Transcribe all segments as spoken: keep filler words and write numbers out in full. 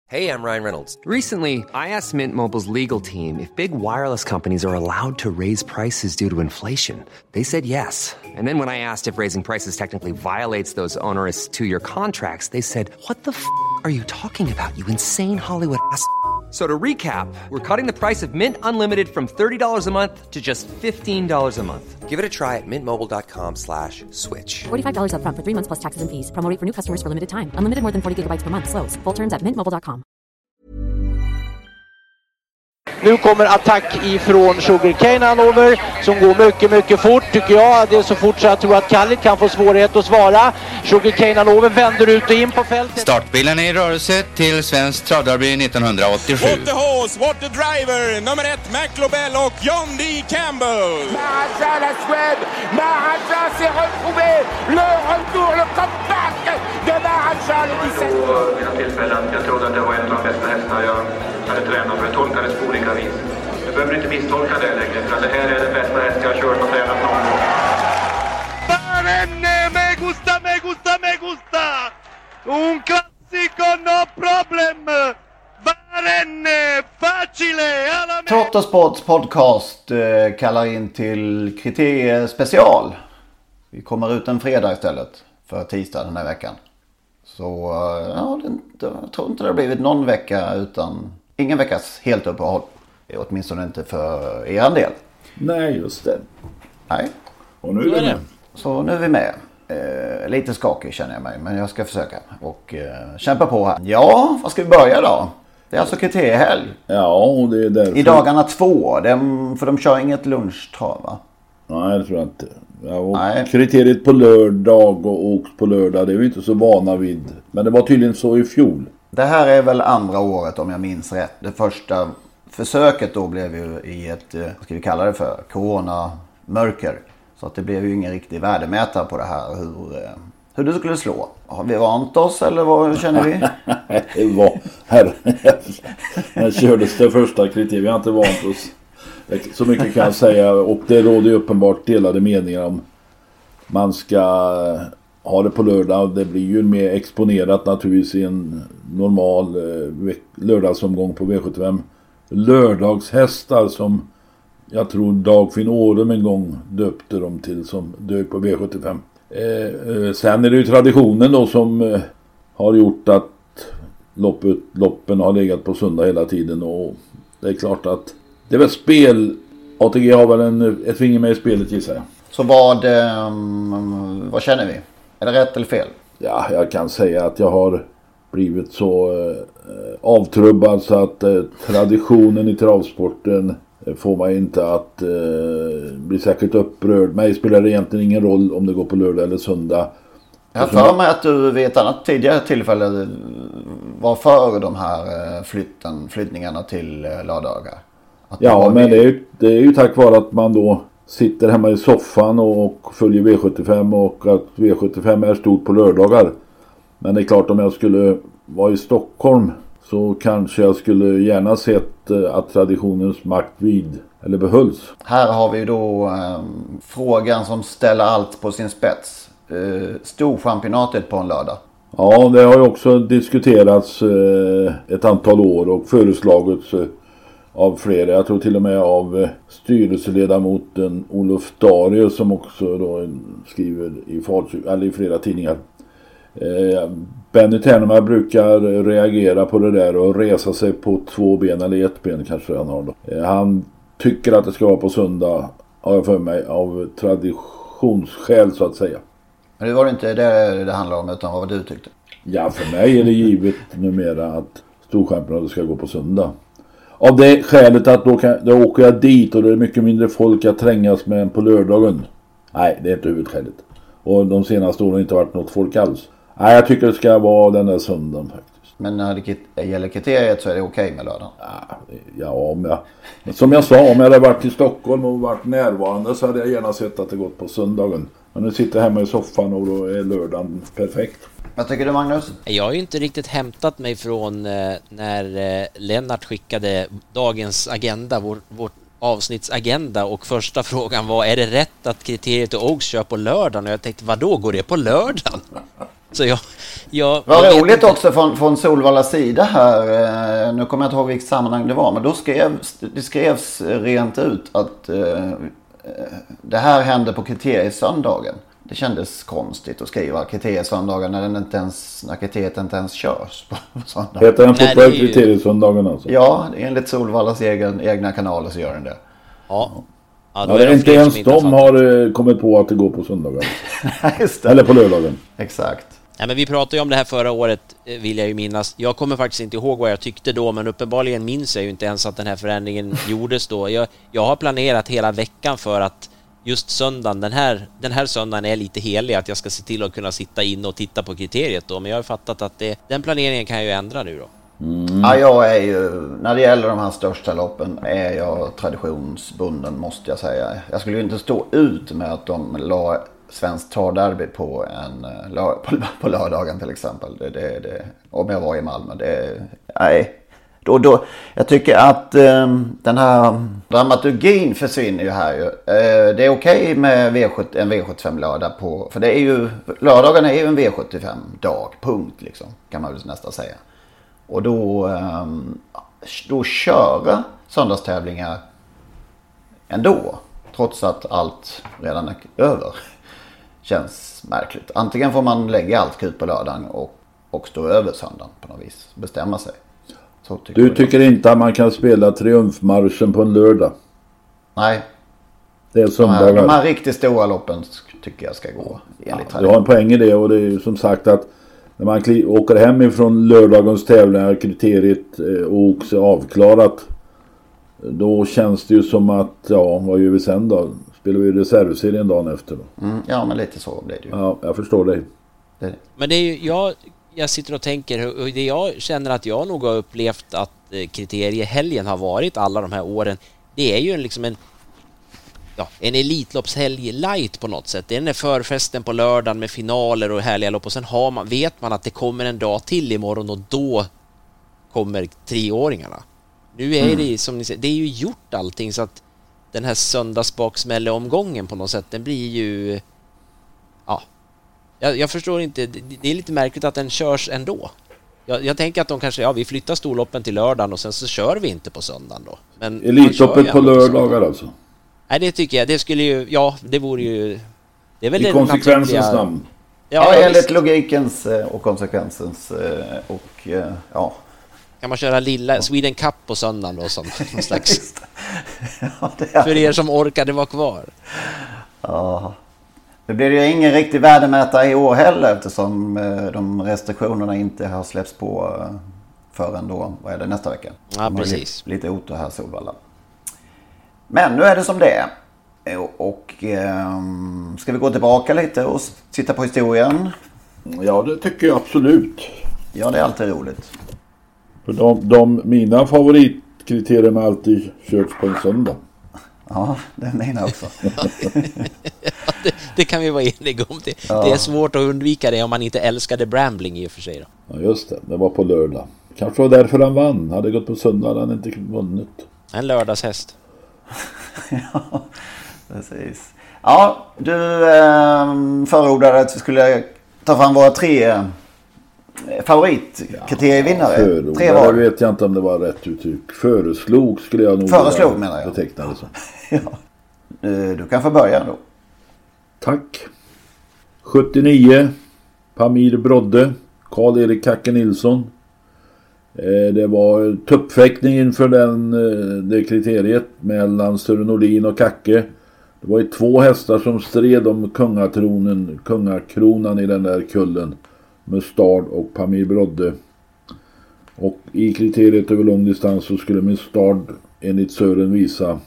Hey, I'm Ryan Reynolds. Recently, I asked Mint Mobile's legal team if big wireless companies are allowed to raise prices due to inflation. They said yes. And then when I asked if raising prices technically violates those onerous two-year contracts, they said, what the f*** are you talking about, you insane Hollywood ass f- So to recap, we're cutting the price of Mint Unlimited from thirty dollars a month to just fifteen dollars a month. Give it a try at mintmobile.com slash switch. forty-five dollars up front for three months plus taxes and fees. Promo rate for new customers for limited time. Unlimited more than forty gigabytes per month. Slows full terms at mint mobile dot com. Nu kommer attack ifrån Sugarcane Hanover som går mycket, mycket fort tycker jag. Det är så fort så jag tror att Kallit kan få svårighet att svara. Sugarcane Hanover vänder ut och in på fältet. Startbilen är i rörelse till Svensk Travderby nittonhundraåttiosju. What the horse, what the driver, nummer ett McLobel och John D. Campbell. Maharaja la Suède, Maharaja s'est retrouvé, le retour, le comeback de Maharaja le dix-sept. Vid några tillfällen, jag trodde att det var en av de bästa hästarna jag hade tränat för jag tolkade det på olika vis. Jag behöver inte misstolka det längre för det här är den bästa häst jag har kört och tränat någon gång. Barenne, me gusta, me gusta, me gusta! Un classico, no problem! Barenne, facile! Alla... Trottosports podcast eh, kallar in till kriterier special. Vi kommer ut en fredag istället för tisdag den här veckan. Så ja, det, jag tror inte det har blivit någon vecka utan ingen veckas helt uppehåll. Åtminstone inte för er del. Nej, just det. Nej. Och nu är vi med. Så nu är vi med. Eh, lite skakig känner jag mig, men jag ska försöka. Och eh, kämpa på här. Ja, vad ska vi börja då? Det är alltså kriteriehelg. Ja, och det är därför... I dagarna två. De, för de kör inget lunchtrav, va? Nej, det tror jag inte. Ja, och kriteriet på lördag och åkt på lördag, det är vi inte så vana vid. Men det var tydligen så i fjol. Det här är väl andra året om jag minns rätt. Det första försöket då blev ju i ett, vad ska vi kalla det för, coronamörker. Så att det blev ju ingen riktig värdemätare på det här. Hur, hur det skulle slå. Har vi vant oss eller vad känner vi? Det var här. När kördes det första kriteriet. Vi har inte vant oss. Så mycket kan jag säga. Och det råder ju uppenbart delade meningar om man ska ha det på lördag. Det blir ju mer exponerat naturligtvis i en normal eh, lördagsomgång på V sjuttiofem. Lördagshästar som jag tror Dagfinn Årum en gång döpte dem till som dök på V sjuttiofem. Eh, eh, sen är det ju traditionen då som eh, har gjort att loppet, loppen har legat på söndag hela tiden. Och det är klart att det är väl spel. A T G har väl en, ett finger med i spelet gissar jag. Så vad, eh, vad känner vi? Är det rätt eller fel? Ja, jag kan säga att jag har blivit så eh, avtrubbad så att eh, traditionen i travsporten eh, får man inte att eh, bli säkert upprörd. Mig spelar det egentligen ingen roll om det går på lördag eller söndag. Jag har för mig att du vid ett annat tidigare tillfälle var för de här flytten, flyttningarna till lördagar. Att ja, men det är, det är ju tack vare att man då sitter hemma i soffan och följer V sjuttiofem och att V sjuttiofem är stort på lördagar. Men det är klart om jag skulle vara i Stockholm så kanske jag skulle gärna sett att traditionens makt vid eller behölls. Här har vi då eh, frågan som ställer allt på sin spets. Eh, Storchampionatet på en lördag. Ja, det har ju också diskuterats eh, ett antal år och föreslagits eh, av flera. Jag tror till och med av eh, styrelseledamoten Olof Dario som också då skriver i, Falköping, eller i flera tidningar. Eh, Benny Terneman brukar reagera på det där och resa sig på två ben eller ett ben kanske han har då. Eh, han tycker att det ska vara på söndag, har jag för mig, av traditionsskäl så att säga. Men det var inte det det handlar om utan vad du tyckte? Ja, för mig är det givet numera att Storchampionatet ska gå på söndag. Av det skälet att då, kan, då åker jag dit och det är mycket mindre folk att trängas med än på lördagen. Nej, det är inte huvudskälet. Och de senaste åren har inte varit något folk alls. Nej, jag tycker det ska vara den där söndagen faktiskt. Men när det gäller kriteriet så är det okej okay med lördagen? Ja, ja om jag, som jag sa, om jag hade varit i Stockholm och varit närvarande så hade jag gärna sett att det gått på söndagen. Men nu sitter jag hemma i soffan och då är lördagen perfekt. Vad tycker du, Magnus? Jag har ju inte riktigt hämtat mig från eh, när eh, Lennart skickade dagens agenda, vår, vår avsnittsagenda, och första frågan var, är det rätt att kriteriet och Oaks kör på lördagen? Och jag tänkte, vad då går det på lördagen? Så jag, jag, Vad jag roligt inte. också från, från Solvallas sida här. Eh, nu kommer jag inte ihåg vilket sammanhang det var. Men då skrevs, det skrevs rent ut att eh, det här hände på kriteriesöndagen. Det kändes konstigt att skriva kriteriesöndagen när, den inte ens, när kriteriet inte ens körs på söndagen. Heter den Nej, fortfarande det är ju- kriteriesöndagen alltså? Ja, enligt Solvallas egen, egna kanaler så gör den det. Ja. Ja, då Ja, är det är inte fler ens som inte de fattat. har eh, kommit på att det går på söndagar. Just det. Eller på lördagen. Exakt. Nej, men vi pratade ju om det här förra året, eh, vill jag ju minnas. Jag kommer faktiskt inte ihåg vad jag tyckte då, men uppenbarligen minns jag ju inte ens att den här förändringen gjordes då. Jag, jag har planerat hela veckan för att just söndagen, den här, den här söndagen är lite helig, att jag ska se till att kunna sitta in och titta på kriteriet då. Men jag har fattat att det, den planeringen kan jag ju ändra nu då. Mm. Ja, jag är ju, när det gäller de här största loppen är jag traditionsbunden, måste jag säga. Jag skulle ju inte stå ut med att de la Svenskt travderby på, en, på, på lördagen till exempel. Det, det, det, om jag var i Malmö. Det, nej. Då, då, jag tycker att eh, den här dramaturgin försvinner ju här. Ju. Eh, det är okej med V sjuttiofem, en V sjuttiofem lördag på, för det är ju, lördagen är ju en V sjuttiofem dag, punkt liksom, kan man väl nästan säga. Och då, eh, då köra söndagstävlingar ändå, trots att allt redan är över, känns märkligt. Antingen får man lägga allt krut på lördagen och, och stå över söndagen på något vis, bestämma sig. Tycker Du tycker inte att man kan spela triumfmarschen på en lördag? Nej. Det är De här, söndagar. de här riktigt stora loppen tycker jag ska gå enligt Du har en poäng i det, och det är ju som sagt att när man kli- åker hem ifrån lördagens tävlingar, kriteriet eh, och också avklarat, då känns det ju som att, ja, vad gör vi sen då? Spelar vi reservserien dagen efter då? Mm, ja, men lite så blir det ju. Ja, jag förstår dig. Det. Men det är ju, jag, jag sitter och tänker, och det jag känner att jag nog har upplevt att eh, kriteriehelgen har varit alla de här åren, det är ju en, liksom en ja, en elitloppshelg light på något sätt. Det är den förfesten på lördagen med finaler och härliga lopp, och sen har man, vet man att det kommer en dag till imorgon och då kommer treåringarna. Nu är Mm. det som ni säger, det är ju gjort allting så att den här söndagsbaksmälleomgången på något sätt, den blir ju ja, jag, jag förstår inte, det, det är lite märkligt att den körs ändå. Jag, jag tänker att de kanske, ja, vi flyttar storloppen till lördagen och sen så kör vi inte på söndagen då. Men Elitloppet på lördagar alltså? Nej, det tycker jag, det skulle ju, ja, det vore ju, det är väl i den konsekvensens naturliga namn. Ja, Ja, enligt visst. logikens och konsekvensens och ja. Kan man köra lilla Sweden Cup på söndagen då som någon slags Ja, det är... för er som orkade vara kvar. Ja. Det blir ju ingen riktig värdemätare i år heller, eftersom de restriktionerna inte har släppts på förrän då, vad är det, nästa vecka? Ja, precis. Lite, lite otur här, Solvalla. Men nu är det som det är. Och um, ska vi gå tillbaka lite och titta på historien? Ja, det tycker jag absolut. Ja, det är alltid roligt. För de, de, mina favoritkriterier har alltid körts på en söndag. Ja, det är mina också. det, det kan vi vara eniga om. Det, Ja. det är svårt att undvika det om man inte älskade Brambling i och för sig då. Ja, just det. Det var på lördag. Kanske var därför han vann. Hade gått på söndag hade han inte vunnit. En lördagshäst. Ja, precis. Ja, du eh, förordade att vi skulle ta fram våra tre favoritkriterievinnare. Förordade, Tre var. jag vet jag inte om det var rätt uttryck. Föreslog skulle jag nog Föreslog, vilja menar jag. beteckna det som. Ja. Du kan få börja då. Tack. sjuttionio. Pamir Brodde. Karl-Erik Kacke Nilsson. Eh, det var tuppfäktning inför den, eh, det kriteriet mellan Sören Nordin och Kacke. Det var ju två hästar som stred om kungatronen, kungakronan i den där kullen. Mustard och Pamir Brodde. Och i kriteriet över lång distans så skulle Mustard enligt Sören visa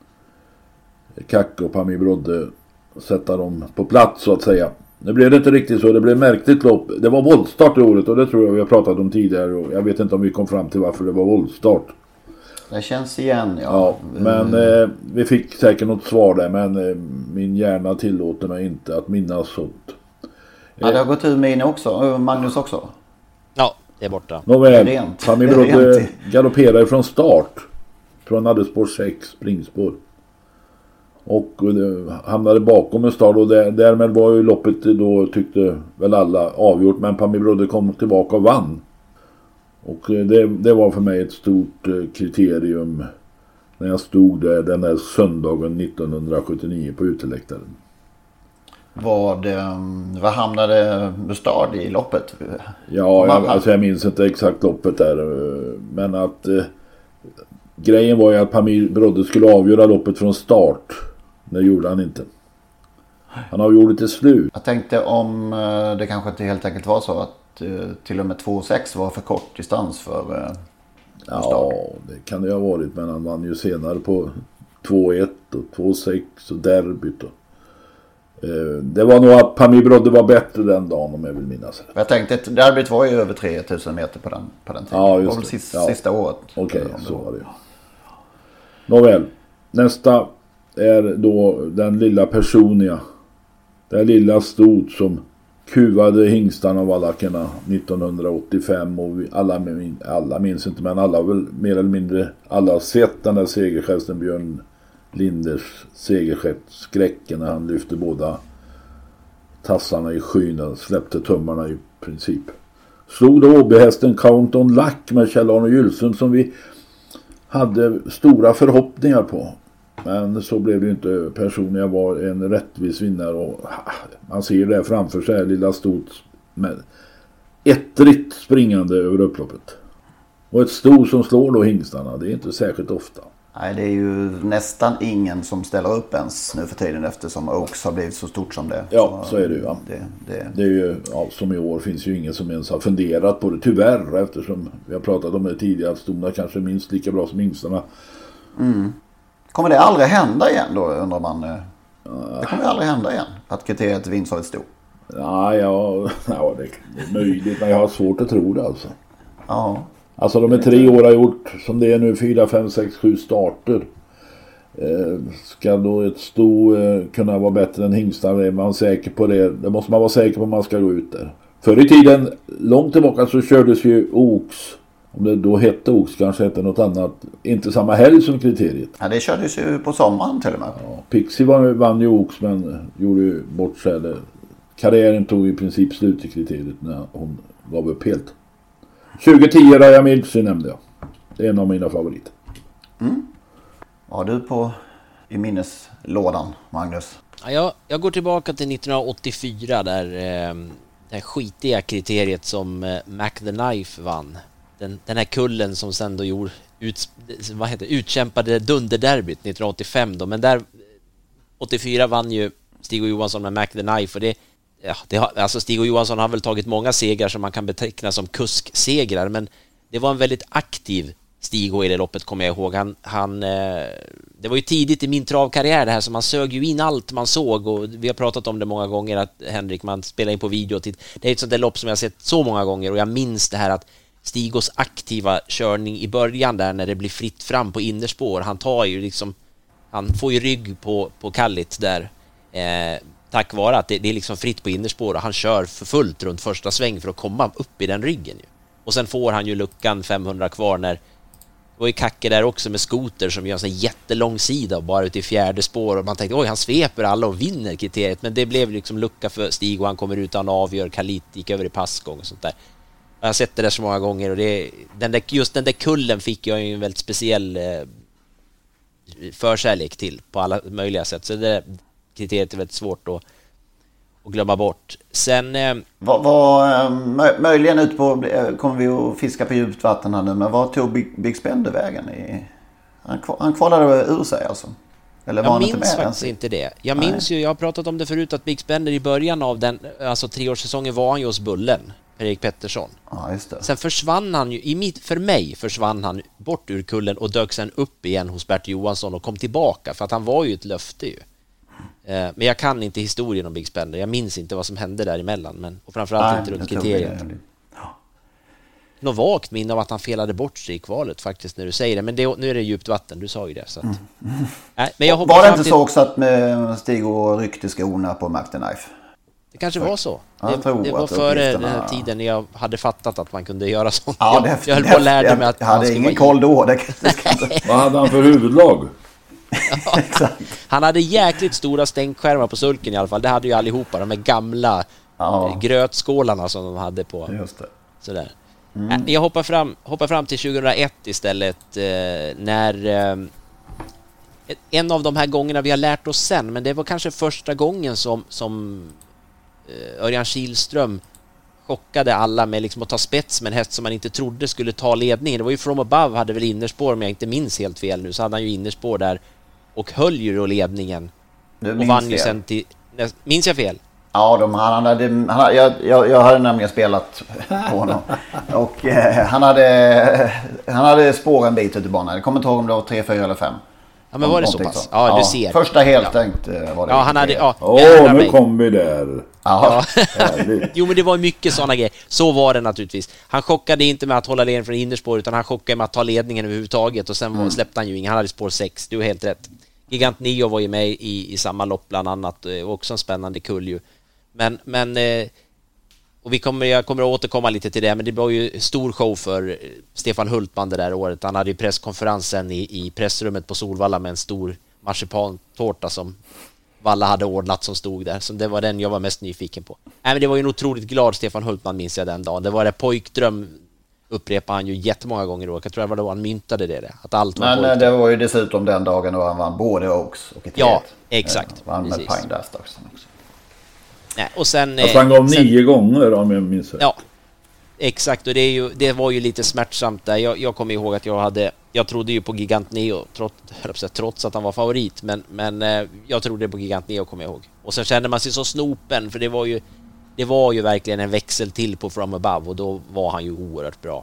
Kacke och Pamir Brodde, sätta dem på plats så att säga. Det blev det inte riktigt så, det blev märkligt lopp. Det var våldstart i året och det tror jag vi har pratat om tidigare, och jag vet inte om vi kom fram till varför det var våldstart. Det känns igen, ja. Ja, men eh, vi fick säkert något svar där, men eh, min hjärna tillåter mig inte att minnas sånt. Ja, det har gått ur min också, och Magnus också. Ja, det är borta. Nåväl, Rent. Pamir Det är Brodde rent. galopperade från start. Från hade spår sex, springspår. Och uh, hamnade bakom en start och där, därmed var ju loppet då, tyckte väl alla, avgjort. Men Pamir Brodde kom tillbaka och vann. Och uh, det, det var för mig ett stort uh, kriterium när jag stod där den där söndagen nittonhundrasjuttionio på uteläktaren. Vad, vad hamnade Bustard i loppet? Ja, jag, alltså jag minns inte exakt loppet där. Men att eh, grejen var ju att Pamir Brodde skulle avgöra loppet från start. Det gjorde han inte. Han avgjorde till slut. Jag tänkte om det kanske inte helt enkelt var så att eh, till och med två sex var för kort distans för eh, Bustard. Ja, det kan det ha varit. Men han vann ju senare på två ett och två sex och derbyt och det var nog att Pamir Brodde var bättre den dagen om jag vill minnas. Jag tänkte att derbyt var ju över tre tusen meter på den, på den tiden. Ja, just det var väl det. sista, Ja. sista året. Okej, okay, så var det. Nåväl, nästa är då den lilla Personia. Det lilla stort som kuvade hingstarna och valackerna nittonhundraåttiofem och vi, alla, alla minns inte men alla väl mer eller mindre alla har sett den där segergesten Björn Linders segerskräcken när han lyfte båda tassarna i skyn och släppte tummarna i princip. Slog då Åbyhästen Count on Luck med Kjell-Arne Gylsund som vi hade stora förhoppningar på. Men så blev det inte. Personligen var en rättvis vinnare och man ser det framför sig lilla stort med ettrigt springande över upploppet. Och ett stort som slår då hingstarna, det är inte särskilt ofta. Nej, det är ju nästan ingen som ställer upp ens nu för tiden eftersom Oaks har blivit så stort som det. Ja, så, så är det ju. Ja. Det, det... det är ju, ja, som i år finns ju ingen som ens har funderat på det, tyvärr, eftersom vi har pratat om det tidigare att stona kanske minst lika bra som hingstarna. Mm. Kommer det aldrig hända igen då, undrar man? Det kommer aldrig hända igen, att kriteriet vinns av ett stort. Ja, ja, ja, det är möjligt, men jag har svårt att tro det alltså. Ja. Alltså de är tre år har gjort, som det är nu, fyra, fem, sex, sju starter. Eh, ska då ett sto eh, kunna vara bättre än hingstar? Är man säker på det? Det måste man vara säker på om man ska gå ut där. Förr i tiden, långt tillbaka så kördes ju Oaks, om det då hette Oaks, kanske hette något annat, inte samma helg som kriteriet. Ja, det kördes ju på sommaren till och med. Ja, Pixie var, vann ju Oaks men gjorde ju bort sig. Karriären tog i princip slut i kriteriet när hon gav upp helt. tjugo tio Raya Milsi nämnde jag. Det är en av mina favoriter. Mm. Vad har du på i minneslådan, Magnus? Ja, jag, jag går tillbaka till nittonhundraåttiofyra där eh, det skitiga kriteriet som eh, Mac the Knife vann. Den, den här kullen som sen då gjorde ut, vad heter, utkämpade dunderderbyt nittonhundraåttiofem då. Men där åttiofyra vann ju Stig och Johansson med Mac the Knife och det Ja, det har, alltså Stig och Johansson har väl tagit många segrar som man kan beteckna som kusksegrar, men det var en väldigt aktiv Stig i det loppet, kommer jag ihåg. Han, han, eh, det var ju tidigt i min travkarriär det här, så man sög ju in allt man såg och vi har pratat om det många gånger att Henrik, man spelar in på video. Till, det är ett sånt där lopp som jag har sett så många gånger och jag minns det här att Stigos aktiva körning i början där när det blir fritt fram på innerspår, han tar ju liksom, han får ju rygg på, på Kallit där eh, tack vare att det, det är liksom fritt på innerspår och han kör för fullt runt första sväng för att komma upp i den ryggen ju. Och sen får han ju luckan femhundra kvar när det var ju Kacke där också med skoter som gör en sån jättelång sida och bara ut i fjärde spår och man tänkte oj, han sveper alla och vinner kriteriet, men det blev liksom lucka för Stig och han kommer ut och han avgör. Kalit gick över i passgång och sånt där. Jag har sett det där så många gånger och det, den där, just den där kullen fick jag ju en väldigt speciell eh, förkärlek till på alla möjliga sätt, så det kriteriet är väldigt svårt att, att glömma bort. Sen eh, vad, vad, mö, möjligen ut på kommer vi att fiska på djupt vatten här nu, men vad tog Big, Big Spender vägen i? Han, han kvalade ur sig alltså. Eller var jag han minns inte med faktiskt ens? Inte det. Jag Nej. minns ju, jag har pratat om det förut, att Big Spender i början av den, alltså treårssäsongen var han ju hos Bullen, Per-Erik Pettersson. Ja, just det. Sen försvann han ju, i mitt, för mig försvann han bort ur kullen och dök sen upp igen hos Bert Johansson och kom tillbaka, för att han var ju ett löfte ju. Men jag kan inte historien om Big Spender. Jag minns inte vad som hände däremellan, men, och framförallt Nej, inte runt kriteriet. Ja. Något vagt minne av att han felade bort sig i kvalet faktiskt när du säger det. Men det, nu är det djupt vatten, du sa ju det. Så att, mm. Nej, men jag var det inte till... så också att med Stig och ryckte skorna på Mac the Knife? Det kanske var så. Ja, det, det var före den här tiden när jag hade fattat att man kunde göra sånt. Ja, jag, det, jag höll på att lära mig att jag hade ingen koll då. Det, det Vad hade han för huvudlag? Ja. Han hade jäkligt stora stänkskärmar på sulken i alla fall. Det hade ju allihopa, de här gamla ja. grötskålarna som de hade på. Just det. Sådär. Mm. Jag hoppar fram, hoppar fram till tjugohundraett istället, eh, när eh, en av de här gångerna vi har lärt oss sen, men det var kanske första gången som, som eh, Örjan Kihlström chockade alla med liksom att ta spets med en häst som man inte trodde skulle ta ledningen. Det var ju From Above, hade väl innerspår, om jag inte minns helt fel nu, så hade han ju innerspår där och höll ju då ledningen och vann ju sen till, minns jag fel? Ja, de, han hade, han, jag, jag, jag hade nämligen spelat på honom och eh, han hade han hade spår en bit ut i banan. Jag kommer inte ihåg om det var tre, fyra eller fem. Ja, men var det så pass? Så. Ja, du ser. Första helt ja. tänkt var det. Ja, han hade ja. Åh, oh, nu kom vi där. Ja. Jo, men det var mycket sådana grejer. Så var det naturligtvis. Han chockade inte med att hålla ledningen från innerspår, utan han chockade med att ta ledningen överhuvudtaget, och sen mm. släppte han ju ingen. Han hade spår sex. Du har helt rätt. Gigant Neo var ju med i, i samma lopp bland annat, och också en spännande kull ju. Men, men eh, och vi kommer, jag kommer att återkomma lite till det, men det var ju stor show för Stefan Hultman det där året. Han hade ju presskonferensen i, i pressrummet på Solvalla med en stor marsipantårta som Valla hade ordnat som stod där. Så det var den jag var mest nyfiken på. Nej, men det var ju en otroligt glad Stefan Hultman, minns jag den dagen. Det var det pojkdröm, upprepade han ju jättemånga gånger då. Jag tror det var då han myntade det, det att allt var men pojkdröm. Det var ju dessutom den dagen då han vann både Oaks och ett ja, exakt. Ja, vann med Pine Dash också. Nej, och sen, jag sprang av nio gånger om jag minns det. Ja, exakt. Och det, är ju, det var ju lite smärtsamt där. Jag, jag kommer ihåg att jag hade, jag trodde ju på Gigant Neo trots, trots att han var favorit, men, men jag trodde på Gigant Neo, kommer jag ihåg. Och sen kände man sig så snopen, för det var ju det var ju verkligen en växel till på From Above, och då var han ju oerhört bra.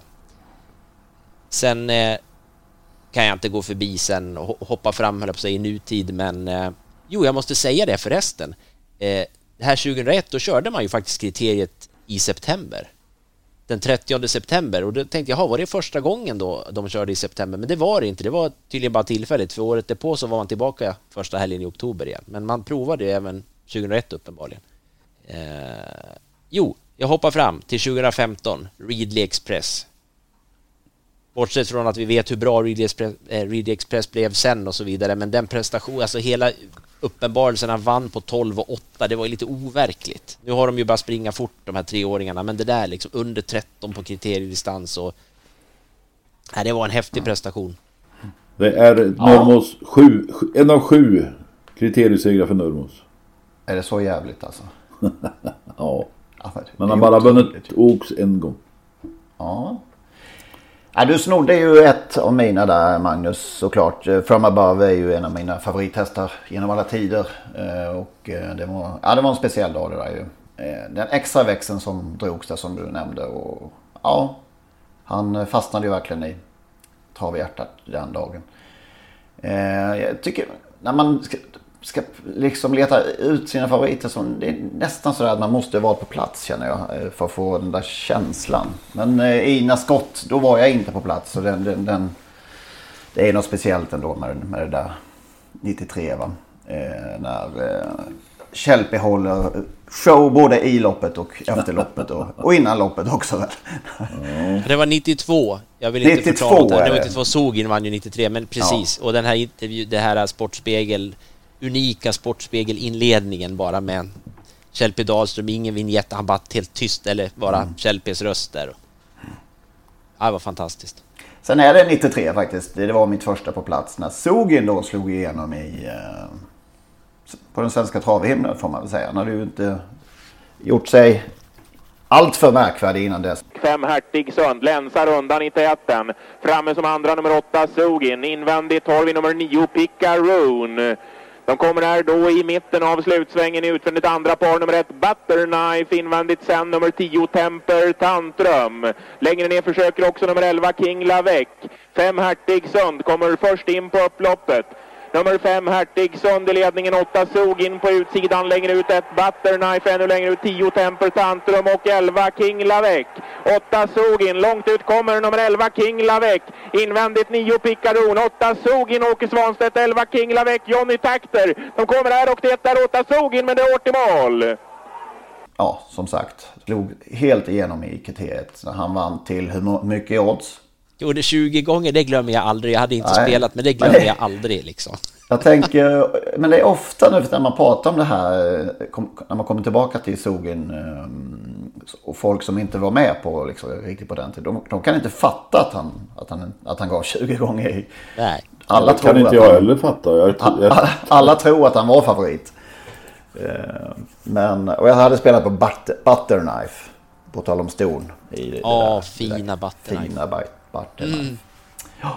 Sen eh, kan jag inte gå förbi sen och hoppa fram, höll jag på sig, i nutid, men eh, jo, jag måste säga det förresten. Eh, det här tjugohundraett, då körde man ju faktiskt kriteriet i september. Den trettionde september, och då tänkte jag, var det första gången då de körde i september? Men det var det inte, det var tydligen bara tillfälligt, för året därpå så var man tillbaka första helgen i oktober igen. Men man provade ju även tjugohundraett uppenbarligen. Eh, jo, jag hoppar fram till tjugohundrafemton, Ridley Express. Bortsett från att vi vet hur bra Ridley Express, eh, Ridley Express blev sen och så vidare, men den prestation, alltså hela uppenbarelsen, han vann på tolv och åtta, det var ju lite overkligt. Nu har de ju bara springa fort, de här treåringarna, men det där liksom under tretton på kriteriedistans, och nej, det var en häftig prestation. Det är Nurmos ja. sju, en av sju kriteriesegrar för Nurmos. Är det så jävligt alltså? Ja. Men han bara vunnit Oaks en gång. Ja. Ja, du snodde ju ett av mina där, Magnus, såklart. From Above är ju en av mina favorithästar genom alla tider. Och det var, ja, det var en speciell dag det där ju. Den extra växeln som drogs där, som du nämnde. Och ja, han fastnade ju verkligen i travhjärtat den dagen. Jag tycker, när man ska, ska liksom leta ut sina favoriter, så det är nästan så att man måste vara på plats, känner jag, för att få den där känslan. Men eh, Ina Scott, då var jag inte på plats, så den, den, den, det är något speciellt ändå med, med det där nittiotre, va? Eh, när eh, Kjellby håller show både i loppet och efter loppet och, och innan loppet också väl. Mm. Det var nittiotvå. Jag vill inte nittiotvå, förklara det. Det var nittiotvå, Sogin vann ju nittiotre, men precis. Ja. Och den här intervju, det här Sportspegel, unika Sportspegelinledningen bara med Kjellby Dahlström, ingen vignett, han bara helt tyst, eller bara mm. Kjellbys röst där. Ja, det var fantastiskt. Sen är det nittiotre faktiskt. Det var mitt första på plats när Sogin då slog igenom i eh, på den svenska travhimlen, får man väl säga. Han hade ju inte gjort sig allt för märkvärdig innan dess. Fem Hertig Sund länsar undan i täten. Framme som andra nummer åtta Sogin. Invändigt tolv i nummer nio Picaroon. De kommer här då i mitten av slutsvängen i utvändigt andra par nummer ett Butterknife, invändigt sen nummer tio Temper Tantrum. Längre ner försöker också nummer elva King Lavec. Fem Hertig Sund kommer först in på upploppet. Nummer fem Hertig Sund i ledningen, åtta Sogin på utsidan, längre ut ett Butterknife, ännu längre ut tio Temper Tantrum och elva King Lavec. åtta Sogin, långt ut kommer nummer elva King Lavec. Invändigt nio Picaroon, åtta Sogin, Åke Svanstedt, elva King Lavec, Johnny Takter. De kommer här och det är åtta Sogin, men det är åt i mål. Ja, som sagt, slog helt igenom i kriteriet när han vann till hur mycket odds? Jo, det tjugo gånger, det glömmer jag aldrig. Jag hade inte Nej. spelat, men det glömmer jag aldrig liksom. Jag tänker, men det är ofta nu när man pratar om det här, när man kommer tillbaka till Sogin och folk som inte var med på liksom, riktigt på den tiden, de, de kan inte fatta att han, att han, att han gav tjugo gånger i. Nej. Alla det kan inte jag han, heller fatta. Jag, jag, alla, alla tror att han var favorit. Men, och jag hade spelat på butter, Butterknife, på tal om ston. Ja, fina Butterknife. Fina Butterknife. Mm. Ja.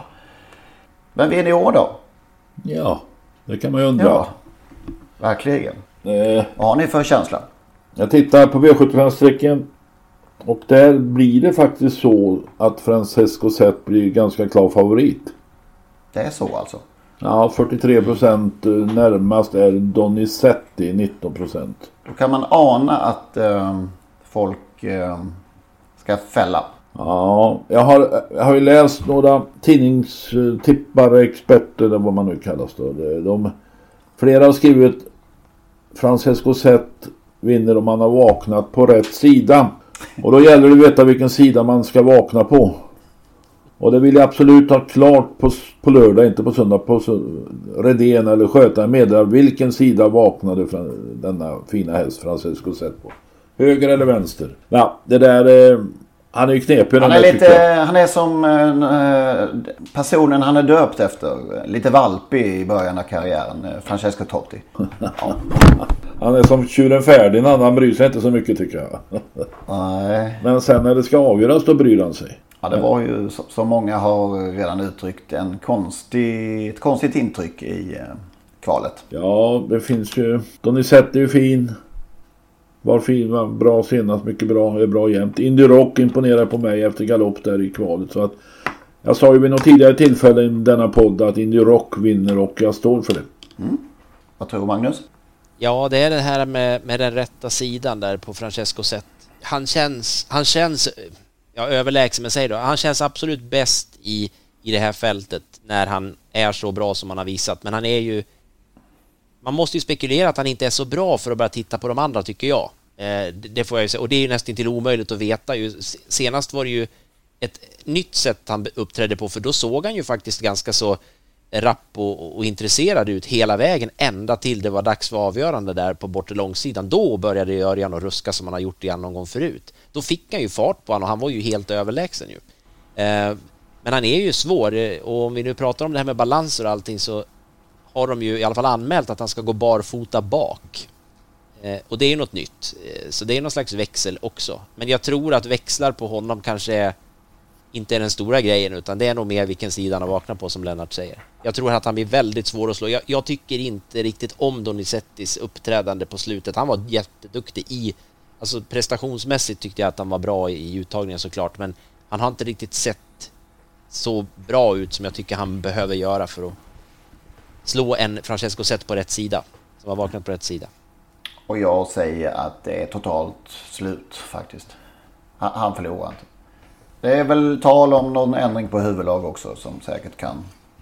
Men vinner i år då? Ja, det kan man ju undra. Ja, verkligen. Eh, Vad har ni för känsla? Jag tittar på V sjuttiofem-strecken och där blir det faktiskt så att Francesco Zet blir ganska klar favorit. Det är så alltså? Ja, fyrtiotre procent närmast är Donizetti, nitton procent. Då kan man ana att eh, folk eh, ska fälla. Ja, jag har, jag har ju läst några tidningstippare, experter eller vad man nu kallas då. De, flera har skrivit Francesco Zet vinner om man har vaknat på rätt sida. Och då gäller det att veta vilken sida man ska vakna på. Och det vill jag absolut ha klart på, på lördag, inte på söndag. På Redén eller Skötaren meddelar vilken sida vaknade denna fina häst Francesco Zet på. Höger eller vänster? Ja, det där... Eh, Han är ju knepig. Han är, lite, han är som eh, personen han är döpt efter. Lite valpig i början av karriären. Francesco Totti. Ja. Han är som tjuren Ferdinand. Han bryr sig inte så mycket tycker jag. Nej. Men sen när det ska avgöras då bryr han sig. Ja, det var ju som många har redan uttryckt en konstig, ett konstigt intryck i eh, kvalet. Ja, det finns ju... Donizetti är ju fin. Var fin, var bra senast, mycket bra, är bra jämt. Indy Rock imponerar på mig efter galopp där i kvalet. Så att jag sa ju vid något tidigare tillfälle i denna podd att Indy Rock vinner och jag står för det. Mm. Vad tror Magnus? Ja, det är det här med, med den rätta sidan där på Francesco Zet. Han känns, han känns ja, överlägsen, men säg då, han känns absolut bäst i, i det här fältet när han är så bra som han har visat. Men han är ju... Man måste ju spekulera att han inte är så bra för att börja titta på de andra tycker jag. Eh, det får jag ju säga. Och det är ju nästan till omöjligt att veta. Ju, senast var det ju ett nytt sätt han uppträdde på. För då såg han ju faktiskt ganska så rapp och, och intresserad ut hela vägen. Ända till det var dags för avgörande där på bortre långsidan. Då började Örjan och ruska som han har gjort igen någon gång förut. Då fick han ju fart på honom och han var ju helt överlägsen ju. Eh, men han är ju svår. Och om vi nu pratar om det här med balanser och allting så har de ju i alla fall anmält att han ska gå barfota bak. Eh, och det är ju något nytt. Eh, så det är någon slags växel också. Men jag tror att växlar på honom kanske är, inte är den stora grejen utan det är nog mer vilken sida han har vaknat på som Lennart säger. Jag tror att han blir väldigt svår att slå. Jag, jag tycker inte riktigt om Donizettis uppträdande på slutet. Han var jätteduktig i, alltså prestationsmässigt tyckte jag att han var bra i uttagningen såklart. Men han har inte riktigt sett så bra ut som jag tycker han behöver göra för att slå en Francesco Zet på rätt sida. Som har vaknat på rätt sida. Och jag säger att det är totalt slut faktiskt. Han, han förlorar inte. Det är väl tal om någon ändring på huvudlag också som säkert kan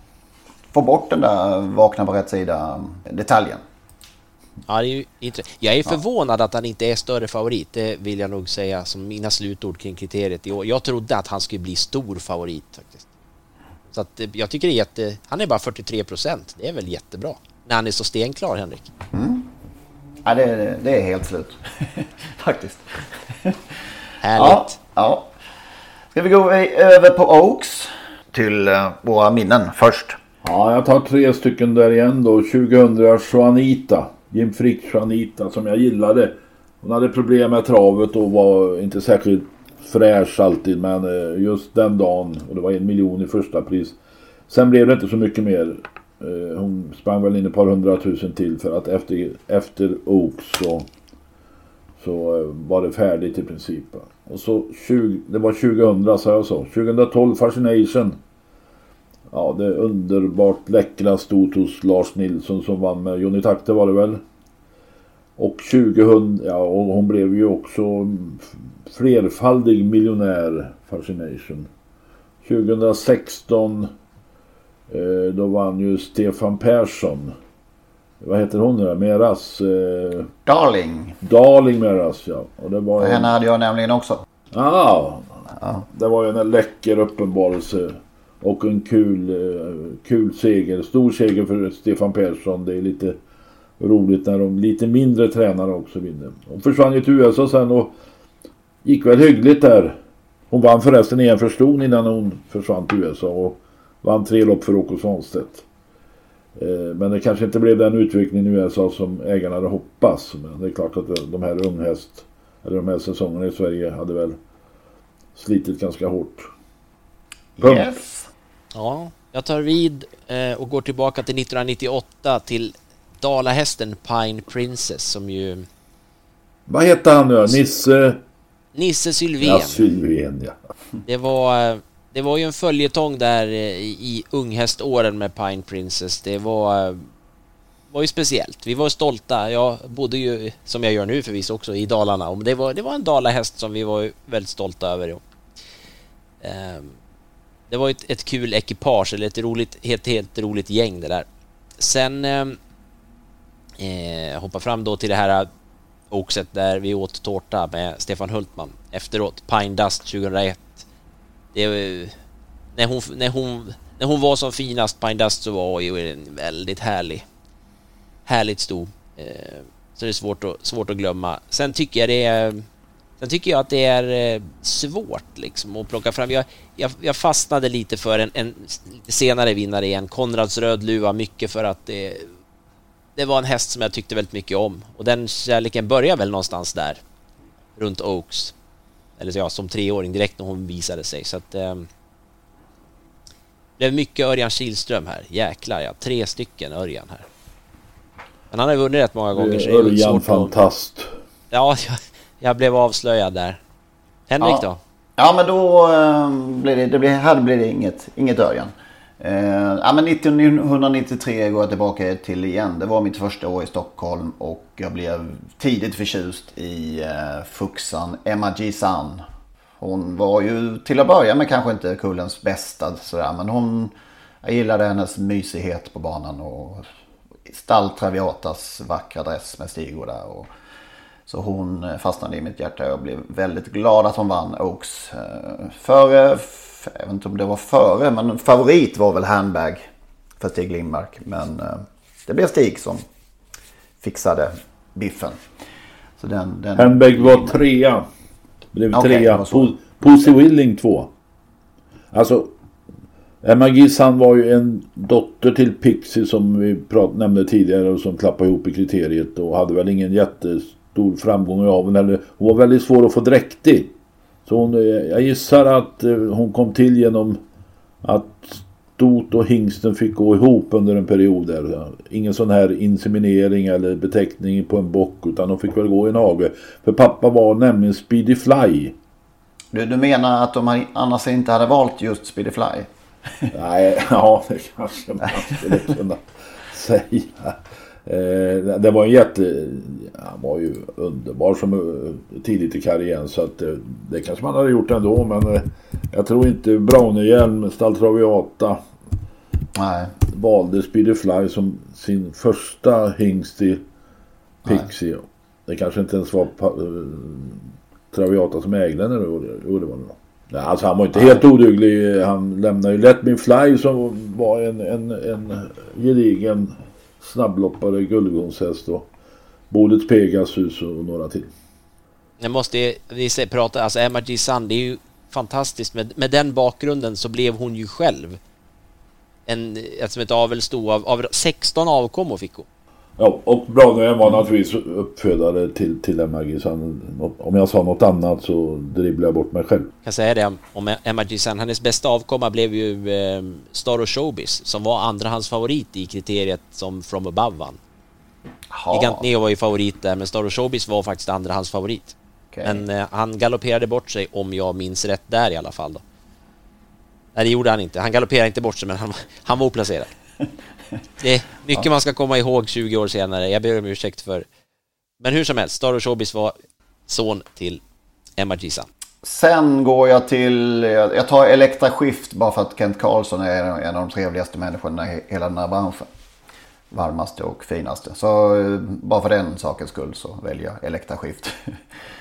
få bort den där vakna på rätt sida detaljen. Ja, det är ju inte. Jag är förvånad ja. att han inte är större favorit. Det vill jag nog säga som mina slutord kring kriteriet i år. Jag trodde att han skulle bli stor favorit faktiskt. Så att jag tycker det är jätte... Han är bara fyrtiotre procent. Det är väl jättebra. När han är så stenklar, Henrik. Mm. Ja, det, det är helt slut. Faktiskt. Härligt. Ja, ja. Ska vi gå över på Oaks till uh, våra minnen först? Ja, jag tar tre stycken där igen då. tjugohundra Juanita. Jim Frick Juanita som jag gillade. Hon hade problem med travet och var inte särskilt fräsch alltid, men just den dagen, och det var en miljon i första pris. Sen blev det inte så mycket mer. Hon sprang väl in ett par hundratusen till för att efter, efter Oaks så, så var det färdigt i princip. Och så tjugo, det var tjugohundra så jag så. tjugohundratolv Fascination. Ja, det underbart läckra stod hos Lars Nilsson som vann med Johnny Takte var det väl. Och tjugohundra, ja, och hon blev ju också flerfaldig miljonär Fascination. tjugohundrasexton eh, då vann ju Stefan Persson. Vad heter hon nu? Meras eh, Darling. Darling Meras, ja. Och det var en... henne hade jag nämligen också. Ah, ja. Det var ju en läcker uppenbarelse. Och en kul, kul seger, stor seger för Stefan Persson. Det är lite roligt när de lite mindre tränare också vinner. Hon försvann ju till U S A sen och gick väl hyggligt där. Hon vann förresten igen för ston innan hon försvann till U S A och vann tre lopp för Åke Svanstedt. Men det kanske inte blev den utvecklingen i U S A som ägarna hade hoppats. Men det är klart att de här unghäst, eller de här säsongerna i Sverige hade väl slitit ganska hårt. Punkt. Yes. Ja, jag tar vid eh, och går tillbaka till nittonhundranittioåtta till Dalahästen Pine Princess som ju... Vad heter han nu? Nisse... Nisse Sylvén. Ja, Sylvén, ja. Det var, det var ju en följetong där i, i unghäståren med Pine Princess. Det var, var ju speciellt. Vi var stolta. Jag bodde ju, som jag gör nu förvisso också, i Dalarna. Och det var, det var en dalahäst som vi var väldigt stolta över. Um, det var ett, ett kul ekipage, eller ett roligt, helt, helt roligt gäng det där. Sen eh, hoppa fram då till det här Oakset där vi åt tårta med Stefan Hultman efteråt, Pine Dust tjugohundraett. Det var, när hon när hon när hon var som finast, Pine Dust, så var ju en väldigt härlig härligt stor. Eh, så det är svårt att svårt att glömma. Sen tycker jag det är sen tycker jag att det är svårt liksom att plocka fram. Jag jag, jag fastnade lite för en, en lite senare vinnare igen, Konrads Rödluva, mycket för att det Det var en häst som jag tyckte väldigt mycket om. Och den kärleken började väl någonstans där. Runt Oaks. Eller så ja, som treåring direkt när hon visade sig. Så att... Eh, det blev mycket Örjan Kihlström här. Jäklar ja, tre stycken Örjan här. Men han har vunnit rätt många gånger. Så Örjan fantast. Att... Ja, jag, jag blev avslöjad där. Henrik ja. då? Ja, men då eh, blev det, det blev, här blev det inget, inget Örjan. Eh, ja, men nittonhundranittiotre går jag tillbaka till igen. Det var mitt första år i Stockholm och jag blev tidigt förtjust i eh, fuxan Emma G. Sun. Hon var ju till att börja med kanske inte kullens bästa sådär, men hon, jag gillade hennes mysighet på banan och Stall Traviatas vackra dress med stigor där. Och, så hon fastnade i mitt hjärta. Jag blev väldigt glad att hon vann Oaks. Eh, för jag vet inte om det var före, men favorit var väl Handbag för Stig Lindmark. Men eh, det blev Stig som fixade biffen. Så den, den Handbag var trea. Blev okay, trea. Pussy Willing två. Alltså, Emma Gissan var ju en dotter till Pixie som vi prat, nämnde tidigare och som klappade ihop i kriteriet och hade väl ingen jättestor framgång av henne. Eller, hon var väldigt svår att få dräktig. Så hon, jag gissar att hon kom till genom att Stot och hingsten fick gå ihop under en period där. Ingen sån här inseminering eller beteckning på en bock, utan de fick väl gå i en hage. För pappa var nämligen Speedy Fly. Du, du menar att de annars inte hade valt just Speedy Fly? Nej, ja, det kanske man skulle kunna säga. Eh, det var en jätte... Han var ju underbar som tidigt i karriären, så att det, det kanske man hade gjort ändå, men eh, jag tror inte Braunehjelm, Stall Traviata Nej. valde Speedy Fly som sin första hingst i Pixie. Nej. Det kanske inte ens var uh, Traviata som ägde när det var det. Nej, alltså han var inte helt oduglig. Han lämnade ju Let Me Fly som var en, en, en gedigen snabbloppare, guldgångshäst, och Bolets Pegasus och några till. Jag måste vi se, prata, alltså Emma G. Sun, det är ju fantastiskt. Med, med den bakgrunden så blev hon ju själv en, som ett avelsto av, av sexton avkommor fick hon. Ja, och Braunehjelm var naturligtvis uppfödare till, till Emma G. Sun. Om jag sa något annat så dribblar jag bort mig själv. Jag kan säga det om Emma G. Sun. Hennes bästa avkomma blev ju eh, Star of Showbiz, som var andrahands favorit i kriteriet som From Above vann. Gigant Neo var ju favorit där, men Star of Showbiz var faktiskt andrahands favorit. Okay. Men eh, han galopperade bort sig, om jag minns rätt där i alla fall då. Nej, det gjorde han inte. Han galopperade inte bort sig, men han, han var oplacerad. Det är mycket ja. Man ska komma ihåg tjugo år senare. Jag ber om ursäkt för. Men hur som helst, Star of Showbiz var son till Emma G. Sun. Sen går jag till, jag tar Elektra Skift bara för att Kent Karlsson är en av de trevligaste människorna i hela den här branschen. Varmaste och finaste. Så bara för den sakens skull så väljer jag Elektra Skift.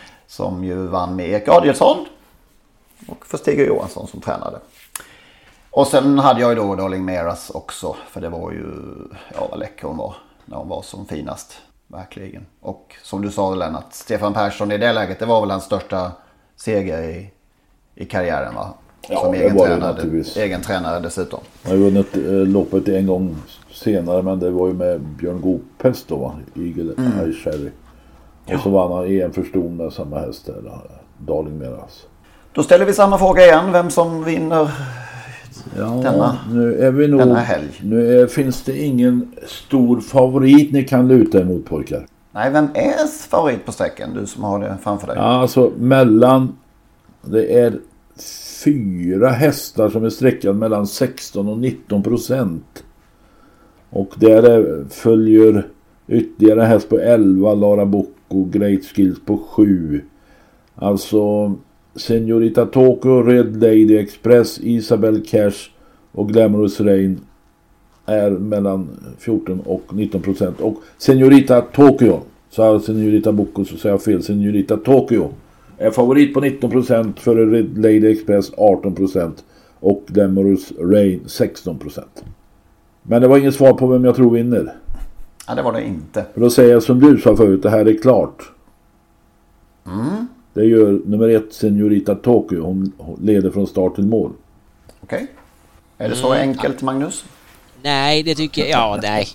Som ju vann med Erik Adielsson och för Stig Johansson som tränade. Och sen hade jag ju då Darling Meras också. För det var ju, ja vad läcker hon var när hon var som finast. Verkligen. Och som du sa Lennart, Stefan Persson i det läget, det var väl hans största seger i, i karriären va? Ja, som det egen, var tränare, egen tränare dessutom. Han har vunnit eh, loppet en gång senare, men det var ju med Björn Goop-häst då va? Eagle mm. Eye Cherry. Och så vann han E M för ston med samma häst där, Darling Meras. Då ställer vi samma fråga igen, vem som vinner ja, denna, nu är vi nog, denna helg. Nu är, finns det ingen stor favorit ni kan luta emot pojkar. Nej, vem är favorit på sträckan? Du som har det framför dig. Ja, alltså mellan, det är fyra hästar som är sträckade mellan sexton och nitton procent. Och där är, följer ytterligare häst på elva, Lara Bocco, Great Skills på sju. Alltså Señorita Tokyo, Red Lady Express, Isabel Cash och Glamorous Rain är mellan fjorton och nitton procent. Och Señorita Tokyo, så har Señorita Bocco, så säger jag fel, Señorita Tokyo är favorit på nitton procent, för Red Lady Express arton procent och Glamorous Rain sexton procent. Men det var inget svar på vem jag tror vinner. Ja, det var det inte. För då säger jag som du sa förut, det här är klart. Mm. Det gör nummer ett Señorita Tokyo. Hon leder från start till mål. Okej. Okay. Är det så mm. enkelt, Magnus? Nej, det tycker jag. Ja, nej.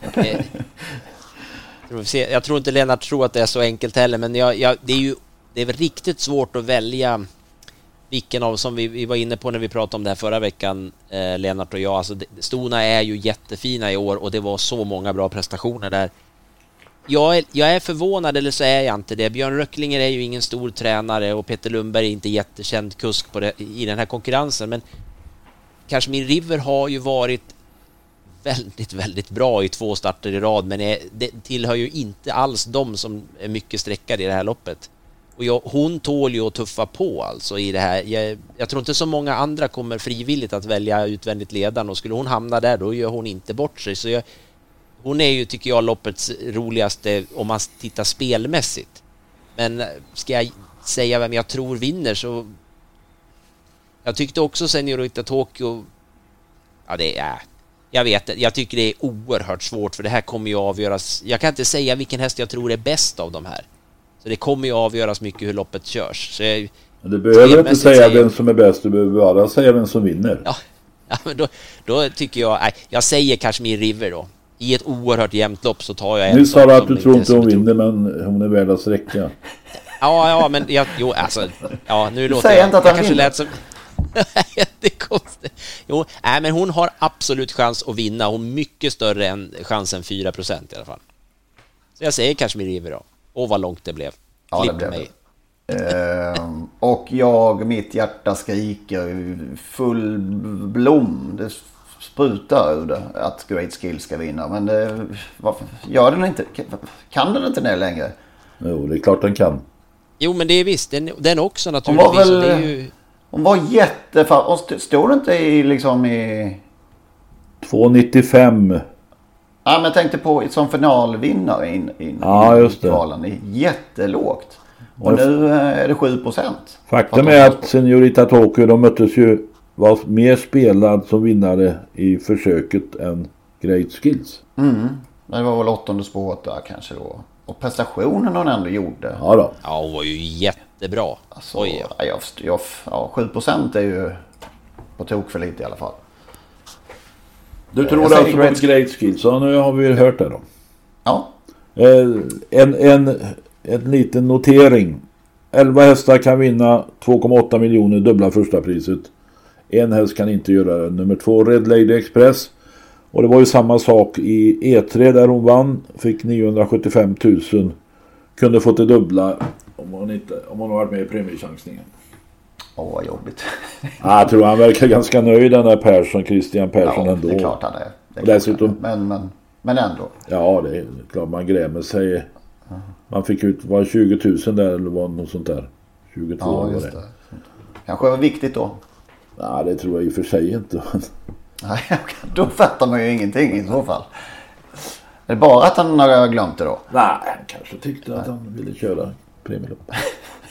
Jag tror inte Lennart tror att det är så enkelt heller. Men jag, jag, det är ju det är väl riktigt svårt att välja vilken av, som vi, vi var inne på när vi pratade om det här förra veckan, eh, Lennart och jag. Alltså, stona är ju jättefina i år och det var så många bra prestationer där. Jag är, jag är förvånad, eller så är jag inte det. Björn Röcklinger är ju ingen stor tränare och Peter Lundberg är inte jättekänd kusk på det, i den här konkurrensen. Men Kashmir River har ju varit väldigt, väldigt bra i två starter i rad, men är, det tillhör ju inte alls de som är mycket sträckade i det här loppet. Och jag, hon tål ju att tuffa på alltså i det här. Jag, jag tror inte så många andra kommer frivilligt att välja utvändigt ledaren, och skulle hon hamna där då gör hon inte bort sig. Så jag, hon är ju, tycker jag, loppets roligaste om man tittar spelmässigt. Men ska jag säga vem jag tror vinner, så jag tyckte också Señorita Tokyo, ja det är, jag vet, jag tycker det är oerhört svårt, för det här kommer ju avgöras. Jag kan inte säga vilken häst jag tror är bäst av de här. Så det kommer ju avgöras mycket hur loppet körs. Så jag, du behöver inte säga säger, vem som är bäst, du behöver bara säga vem som vinner. Ja, ja men då, då tycker jag, nej, jag säger Kashmir River då. I ett oerhört jämnt lopp så tar jag en. Nu sa du att du tror inte hon vinner, men hon är värd att sträcka. Ja, ja, men jag, jo, alltså, ja, nu du låter jag, jag, inte att jag han kanske vinner. lät som det är konstigt. Jo, nej, men hon har absolut chans att vinna. Hon är mycket större än chansen fyra procent i alla fall. Så jag säger Kashmir River då. Och vad långt det blev. Ja, det blev mig. det. Uh, och jag, mitt hjärta skriker full blom. Det sprutar ur det att Great Skill ska vinna. Men det, varför, gör den inte? Kan den inte det längre? Jo, det är klart den kan. Jo, men det är visst. Den, den också naturligtvis. Hon var, väl, det är ju... hon var jättefar. Stod det inte i liksom i... två nittiofem. Ja, men jag tänkte på som finalvinnare in, in, ja, just det. Kvalen. Det är jättelågt. Och nu är det sju procent. Faktum är att Señorita Tokyo, de möttes ju, var mer spelad som vinnare i försöket än Great Skills. Mm. Det var väl åttonde spåret där kanske då. Och prestationen hon ändå gjorde. Ja då. Ja, hon var ju jättebra. Alltså, Oj, ja. Jag, jag, ja, sju procent är ju på tok för lite i alla fall. Du tror alltså på Great, Great Skills, så nu har vi hört det då. Ja. En, en, en liten notering. elva hästar kan vinna två komma åtta miljoner, dubbla första priset. En häst kan inte göra det. Nummer två, Red Lady Express. Och det var ju samma sak i E tre där hon vann. Fick niohundrasjuttiofem tusen. Kunde fått det dubbla om hon, inte, om hon har varit med i premiechansningen. Åh, oh, vad jobbigt. Ja, jag tror han verkar ganska nöjd, den där Persson, Christian Persson, ja, ändå. det är klart han är. Det är dessutom, men, men, men ändå. Ja, det är klart man grämer sig. Uh-huh. Man fick ut, var tjugo tusen där eller var något sånt där. tjugotvå ja, just det. det. Kanske var viktigt då. Ja, det tror jag i och för sig inte. Nej, då fattar man ju ingenting i så fall. Är det bara att han har glömt det då? Nej, han kanske tyckte att han ville köra premielopp.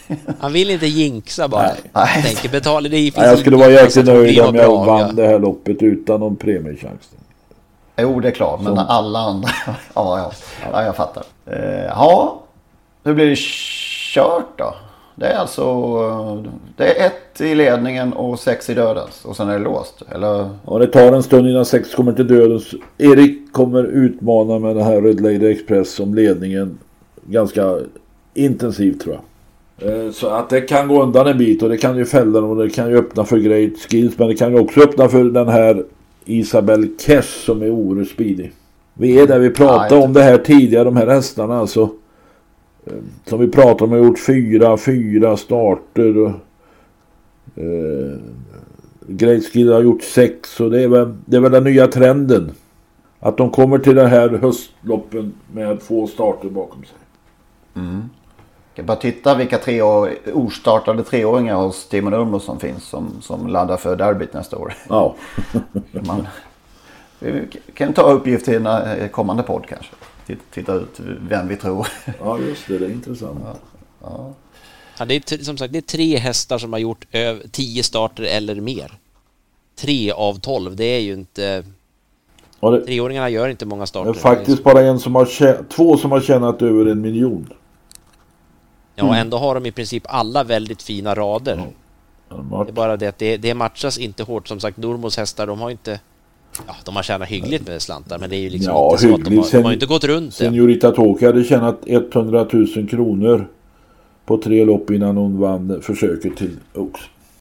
Han vill inte jinxa bara. Nej. Jag tänker betala det i Nej, jag skulle vara jäkligt nöjd om jag bra, vann ja. det här loppet utan någon premiechans. Jo, det är klart. Men Som... alla andra... ja, ja. ja, jag fattar. Uh, ja, hur blir det kört då? Det är alltså... Det är ett i ledningen och sex i dödens. Och sen är det låst, eller? Ja, det tar en stund innan sex kommer till dödens. Erik kommer utmana med den här Red Lady Express om ledningen ganska intensivt, tror jag. Så att det kan gå undan en bit och det kan ju fälla och det kan ju öppna för Great Skills, men det kan ju också öppna för den här Isabel Kesh som är oerhört speedig. Vi är där vi pratade ja, om det här tidigare, de här hästarna alltså. Som vi pratade om, har gjort fyra, fyra starter och eh, Great Skills har gjort sex, och det är väl, det är väl den nya trenden. Att de kommer till den här höstloppen med två starter bakom sig. Mm. Jag bara titta vilka tre år, ostartade treåringar hos Timon Ulmo som finns som, som laddar för derbyt nästa år. Ja. Man, vi kan ta uppgift till en kommande podd kanske. Titta ut vem vi tror. Ja, just det, det är intressant. Ja, ja. Ja, det är som sagt det är tre hästar som har gjort över tio starter eller mer. Tre av tolv, det är ju inte... Ja, det... Treåringarna gör inte många starter. Det är faktiskt bara en som har tjä... två som har tjänat över en miljon. Ja, och ändå har de i princip alla väldigt fina rader. Ja. Det är bara det att det, det matchas inte hårt. Som sagt, Normos hästar, de har inte... Ja, de har tjänat hyggligt med slantar, men det är ju liksom ja, inte så att de har, Sen, de har inte gått runt. Senorita Toki hade tjänat etthundratusen kronor på tre lopp innan hon vann försöket till Oaks.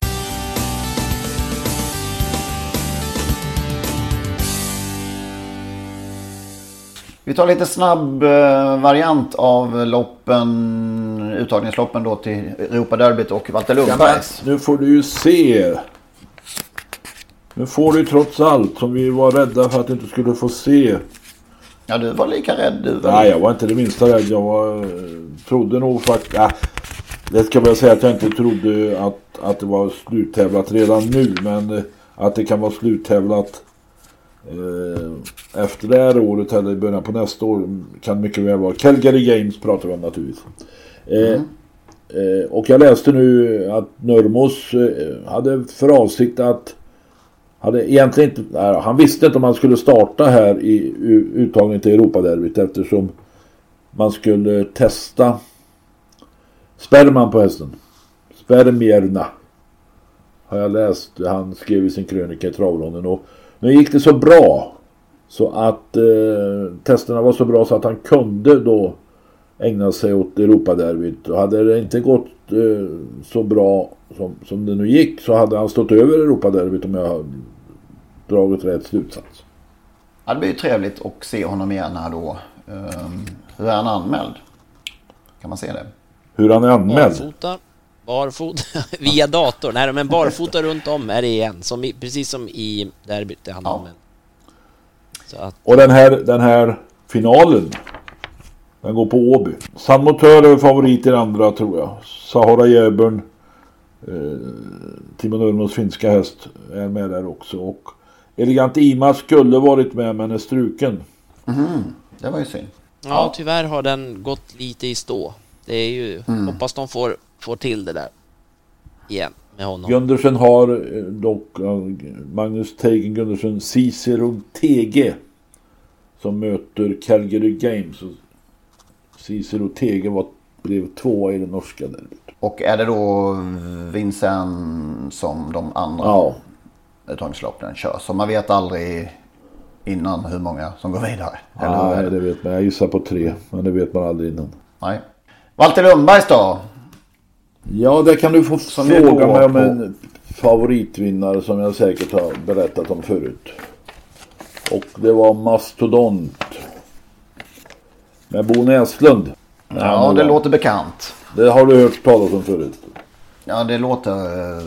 Vi tar lite snabb variant av loppen, uttagningsloppen då till Europaderbyt och Walter Lundbergs. Ja, nu får du ju se. Nu får du trots allt som vi var rädda för att du inte skulle få se. Ja, du var lika rädd. Du var Nej, jag var inte det minsta rädd. Jag var, trodde nog faktiskt... Äh, det ska jag säga att jag inte trodde att, att det var sluttävlat redan nu. Men att det kan vara sluttävlat eh, efter det här året eller i början på nästa år kan mycket väl vara. Calgary Games pratar vi om naturligtvis. Eh, mm. eh, och jag läste nu att Nurmos eh, hade för avsikt att hade egentligen inte, nej, han visste inte om han skulle starta här i uttagningen till Europaderbyt eftersom man skulle testa sperman på hästen. Spermierna har jag läst, han skrev i sin krönika i travronden, och nu gick det så bra så att eh, testerna var så bra så att han kunde då ägna sig åt Europaderbyt, och hade det inte gått eh, så bra som, som det nu gick så hade han stått över Europaderbyt om jag har dragit rätt slutsats. Ja, det blir ju trevligt att se honom igen här då. Um, hur är han anmäld? Kan man se det? Hur han är anmäld? Barfota, barfota via dator. Nej, men barfota runt om är det igen. Som i, precis som i derbyt är han ja. anmäld. Så att... Och den här, den här finalen, den går på Åby. San Motör är favorit i den andra, tror jag. Sahara Jäbern, eh, Timon Ulmos finska häst är med där också. Och Elegant Ima skulle varit med men är struken. Mm, det var ju synd. Ja, ja, tyvärr har den gått lite i stå. Det är ju, mm. hoppas de får, får till det där igen med honom. Gundersen har dock, Magnus Teigen Gundersen, Cicero T G som möter Calgary Games. Cicero T G var, blev tvåa i den norska derbyt. Och är det då Vincent som de andra ja. uttagningsloppen kör? Så man vet aldrig innan hur många som går vidare. Eller nej, det vet man. Jag gissar på tre, men det vet man aldrig innan. Nej. Walter Lundbergs då? Ja, det kan du få som fråga mig om en favoritvinnare som jag säkert har berättat om förut. Och det var Mastodont med Bo Näslund. Ja, det låter bekant. Det har du hört talas om förut. Ja, det låter eh,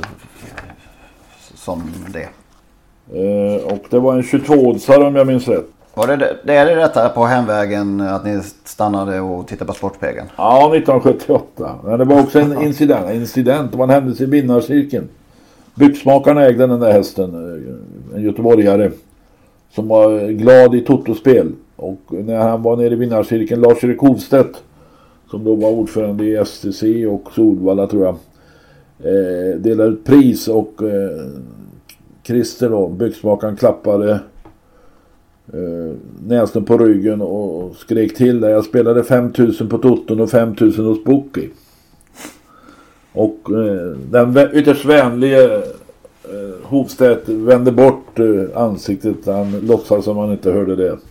som det. Eh, och det var en tjugotvå-ådsare om jag minns rätt. Var det, det är det detta på hemvägen att ni stannade och tittade på Sportspegeln? Ja, nittonhundrasjuttioåtta. Men det var också en incident. incident. Det var en händelse i vinnarcirkeln. Byxmakarna ägde den där hästen. En göteborgare som var glad i totospel. Och när han var nere i vinnarcirkeln, Lars-Erik Hovstedt, som då var ordförande i S T C och Solvalla tror jag, eh, delade ut pris och eh, Christer då, byxmakaren, klappade eh, nästan på ryggen och skrek till där. Jag spelade fem tusen på Toton och fem tusen hos Bookie. Och eh, den ytterst vänlige eh, Hovstedt vände bort eh, ansiktet. Han låtsades som han inte hörde det.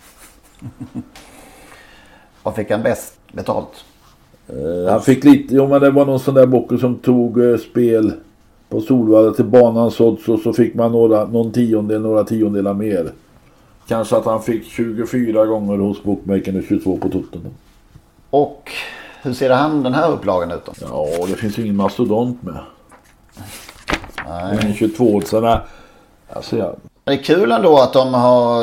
Vad fick han bäst betalt? Eh, han fick lite, jo men det var någon sån där Bookie som tog eh, spel på Solvalla till banans odds och så fick man några, någon tiondel, några tiondelar mer. Kanske att han fick tjugofyra gånger hos Bookmaker och tjugotvå på Toton. Och hur ser han den här upplagan ut då? Ja, det finns ju ingen mastodont med. Nej. Men tjugotvå sådana. Alltså ja. Det är kul ändå att de har,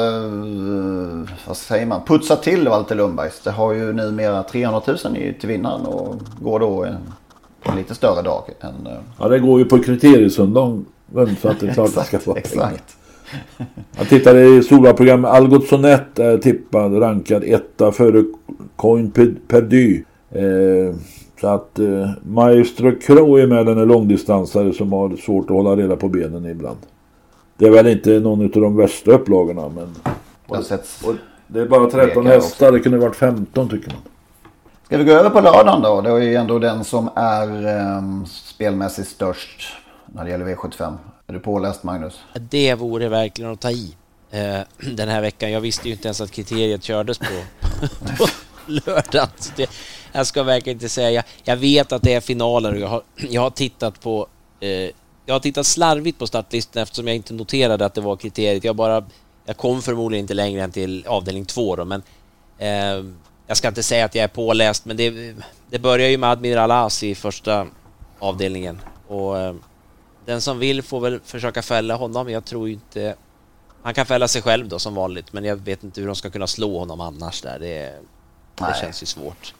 vad säger man, putsat till Valter Lundbergs. Det har ju numera trehundratusen till vinnaren och går då en, en lite större dag än... Ja, det går ju på kriteriesöndagen. Så att det är klart att det ska vara exakt. Jag tittade i Solvalla-programmet. Algot Sonett är tippad, rankad etta före Coin Perdu. Eh, så att eh, Maestro Crow är med, den är långdistansare som har svårt att hålla reda på benen ibland. Det är väl inte någon av de värsta upplagorna, men och, och det är bara tretton hästar, det kunde varit femton tycker man. Ska vi gå över på lördagen då? Det är ju ändå den som är eh, spelmässigt störst när det gäller V sjuttiofem. Är du påläst, Magnus? Det vore verkligen att ta i eh, den här veckan. Jag visste ju inte ens att kriteriet kördes på, på lördagen. Så det, jag ska verkligen inte säga. Jag vet att det är finaler och jag har, jag har tittat på eh, jag har tittat slarvigt på startlistan eftersom jag inte noterade att det var kriteriet. Jag bara jag kom förmodligen inte längre än till avdelning två då, men eh, jag ska inte säga att jag är påläst, men det, det börjar ju med Admiral As i första avdelningen och eh, den som vill får väl försöka fälla honom. Jag tror inte... Han kan fälla sig själv då som vanligt. Men jag vet inte hur de ska kunna slå honom annars där. Det, det känns ju svårt.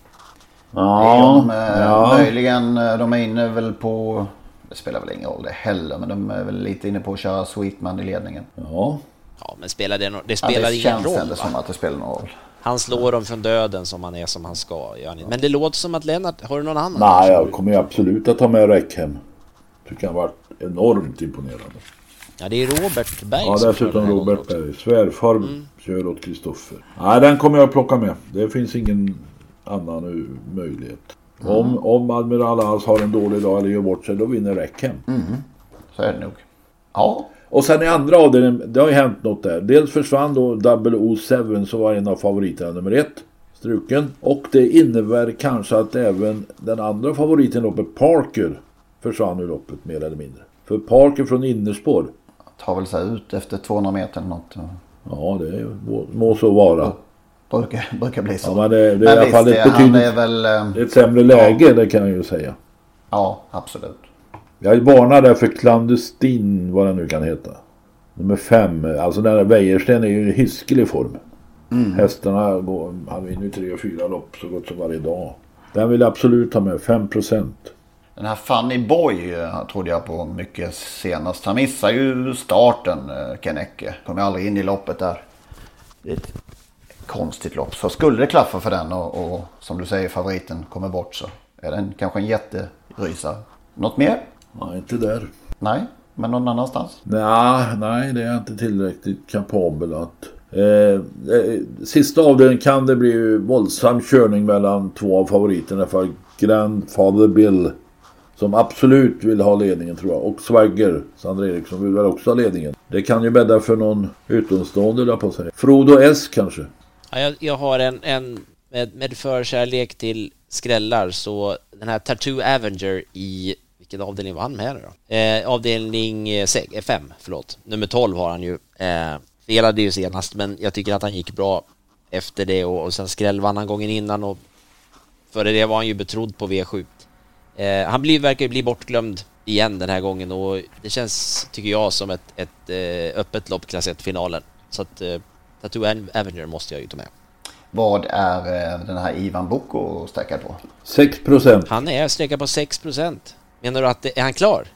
Ja, de, ja. Möjligen, de är inne väl på... Det spelar väl ingen roll det heller. Men de är väl lite inne på att köra Sweetman i ledningen. Ja. Ja, men spelar det, no- det spelar ja, det ingen roll. Det känns som att det spelar någon roll. Han slår dem från döden som han är som han ska. Men det låter som att Lennart... Har du någon annan? Nej, jag kommer ju absolut att ta med Räckhem. Tycker han var enormt imponerande. Ja, det är Robert Berg. Ja, dessutom Robert Berg. Svärfar mm. kör åt Kristoffer. Nej, den kommer jag att plocka med. Det finns ingen annan möjlighet. Mm. Om, om Admiral As har en dålig dag eller gör bort sig, då vinner Räckhem. Mm. Så är det nog. Ja. Och sen i andra avdelningen, det har ju hänt något där. Dels försvann då double oh sju som var en av favoriterna nummer ett. Struken. Och det innebär kanske att även den andra favoriten loppet, Parker, försvann ur loppet mer eller mindre. För Parker från innerspår tar väl sig ut efter tvåhundra meter eller något. Ja, det är, må, må så vara. Brukar, brukar bli så. Ja, men det, det är i alla fall ett betydligt är väl, ett sämre läge, ja. Det kan jag ju säga. Ja, absolut. Jag varnar där för Clandestin, vad den nu kan heta. Nummer fem, alltså den där Wäjersten är ju i hiskelig form. Mm. Hästarna går, han vinner ju tre och fyra lopp så gott som varje dag. Den vill jag absolut ha med, fem procent. Den här Funny Boy trodde jag på mycket senast. Han missar ju starten, Kennecke. Kommer aldrig in i loppet där. Det är ett konstigt lopp. Så skulle det klaffa för den och, och som du säger favoriten kommer bort så är den kanske en jätterysare. Något mer? Nej, inte där. Nej, men någon annanstans? Nej, nej, det är inte tillräckligt kapabel att... Eh, eh, sista avdelningen kan det bli våldsam körning mellan två av favoriterna för Grandfather Bill som absolut vill ha ledningen tror jag. Och Swagger, Sandra Eriksson, vill väl också ha ledningen. Det kan ju bädda för någon utomstående där på sig. Frodo S kanske. Ja, jag, jag har en, en med, med förkärlek till skrällar så den här Tattoo Avenger i vilken avdelning var han med då? Eh, avdelning fem, förlåt. Nummer tolv har han ju. Eh, felade ju senast men jag tycker att han gick bra efter det och, och sen skräll vann han gången innan och före det var han ju betrodd på V sju. Eh, han blir, verkar bli bortglömd igen den här gången och det känns, tycker jag, som ett, ett eh, öppet lopp klass ett-finalen. Så att eh, Tattoo Avenger måste jag ju ta med. Vad är eh, den här Ivan Boko sträckad på? sex procent. Han är sträckad på sex procent. Menar du att det, är han klar?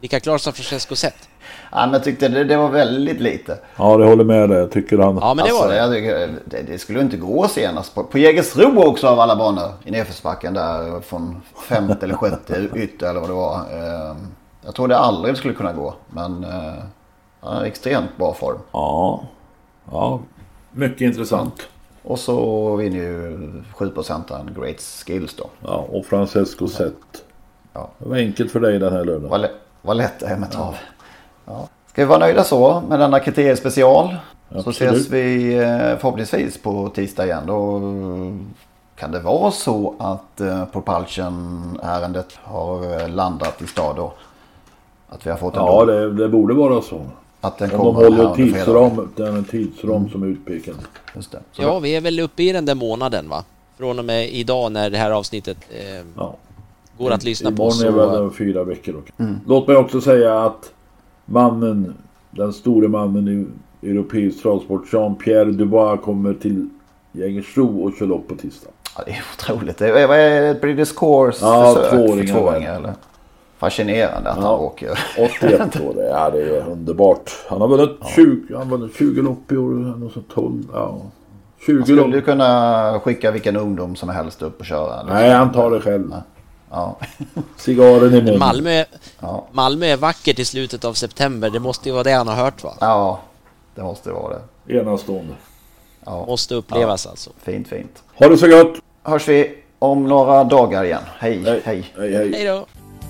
Vilka klarar sig Francesco Zet? Ja, men jag tyckte det, det var väldigt lite. Ja, det håller med det, tycker han. Ja, men det var alltså, det. Jag, det. Det skulle inte gå senast. På, på Jägersro också av alla banor i nedförsbacken där från femte eller sjätte ytter eller vad det var. Jag tror det aldrig skulle kunna gå, men ja, extremt bra form. Ja, ja, mycket intressant. Och så vinner ju sju procent Great Skills då. Ja, och Francesco Zet. Ja. Det var enkelt för dig den här lördagen. Vad, vad lätt det är med trav. Ja. Ja. Ska vi vara nöjda så med denna kriteriespecial? Absolut. Så ses vi förhoppningsvis på tisdag igen. Då kan det vara så att Propulsion-ärendet har landat i stad då? Att vi har fått en ja, det, det borde vara så. Att den om kommer de håller tidsram, den tidsram mm. som är utpekad. Just det. Så ja, då. Vi är väl uppe i den där månaden, va? Från och med idag när det här avsnittet eh, ja. går att lyssna I, på. Imorgon är väl fyra veckor. Mm. Låt mig också säga att mannen, den store mannen i europeisk travsport, Jean-Pierre Dubois, kommer till Jägersro och kör lopp på tisdag. Ja, det är otroligt. Det är, vad är det? British Course ja, försök tvååringar, för tvååringar eller? Fascinerande att ja. han åker. åttioett år, ja det är underbart. Han har väl ett ja. tjugo, han var tjugo lopp i år, tolv, ja. tjugo skulle lopp. Du kunna skicka vilken ungdom som helst upp och köra? Liksom. Nej, han tar det själv. Ja. Cigaren i munnen. Malmö, ja. Malmö är vackert i slutet av september. Det måste ju vara det han har hört, va? Ja, det måste vara det. Enastående. Ja. Måste upplevas ja. alltså. Fint, fint. Ha det så gott. Hörs vi om några dagar igen. Hej, hej. Hej, hej. hej. Hej då.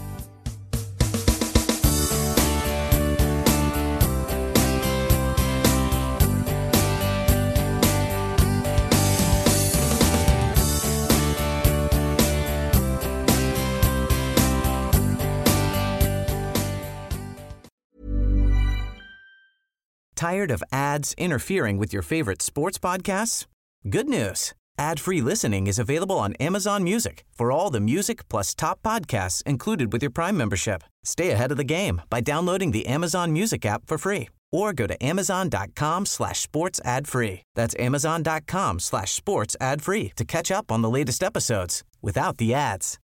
Tired of ads interfering with your favorite sports podcasts? Good news. Ad-free listening is available on Amazon Music for all the music plus top podcasts included with your Prime membership. Stay ahead of the game by downloading the Amazon Music app for free or go to amazon.com slash sports ad free. That's amazon.com slash sports ad free to catch up on the latest episodes without the ads.